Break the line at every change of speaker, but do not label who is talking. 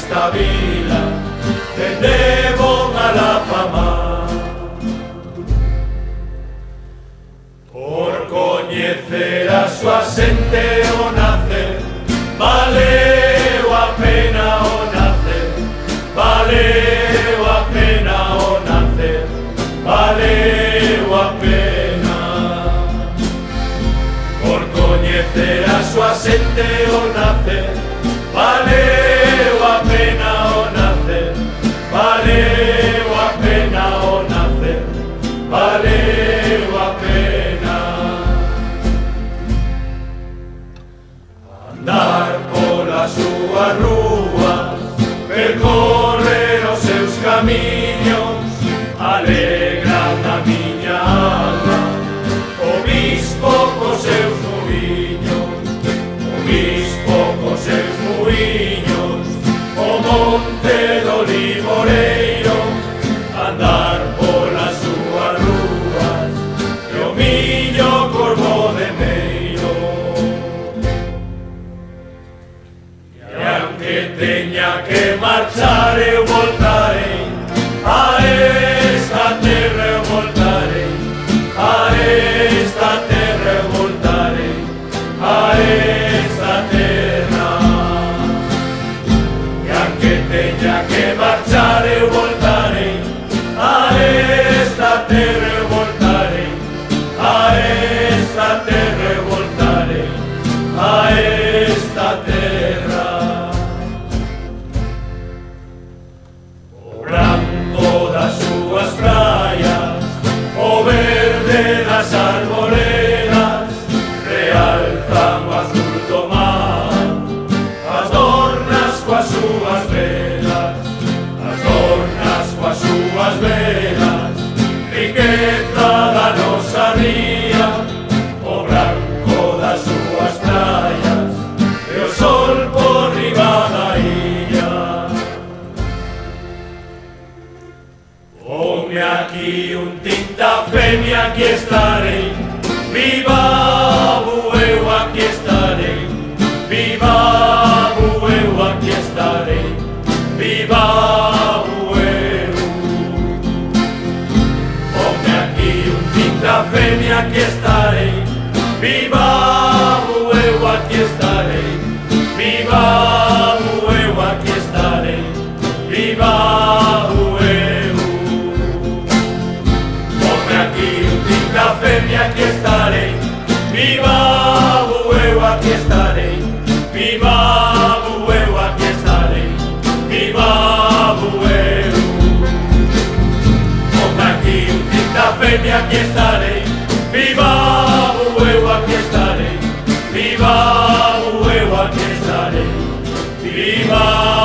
esta vila dende bon alá pa mar. Por coñecer a súa xente o nacer, valeu a pena o nacer, valeu a pena o nacer, valeu a pena. Por coñecer a súa xente o nacer, valeu a pena o nacer, valeu a pena o nacer, valeu a pena. Andar polas súas rúas, percorrer os seus camiños, alegran a miña alma. O bispo cos seus muiños, o bispo cos seus muiños, o monte do Limoreiro, andar polas súas rúas, e o miño corvo de meiro. E aunque teña que marchar eu voltarei, a esta terra eu voltarei, a esta terra eu voltarei, a esta terra. E aunque teña que marchar eu voltarei, a esta terra eu voltarei, a esta terra eu voltarei, a esta terra. O branco das súas praias, o verde das arboledas, realzan o azul do mar, as dornas coas súas velas, as dornas coas súas velas, riqueza da nosa ría, o branco das súas praias, e o sol por riba da illa. Ponme aquí un tinta femia, aquí estarei, viva eu aquí estarei, viva eu aquí estarei, viva eu. Ponme aquí un tinta femia, aquí estarei, viva eu aquí estarei, viva eu aquí estarei, viva eu. Ponme aquí un tinta femia, aquí estarei, viva eu aquí estarei, viva eu aquí estarei, viva eu. Ponme aquí un tinta femia, aquí estarei, viva eu aquí estarei, viva eu aquí estarei, viva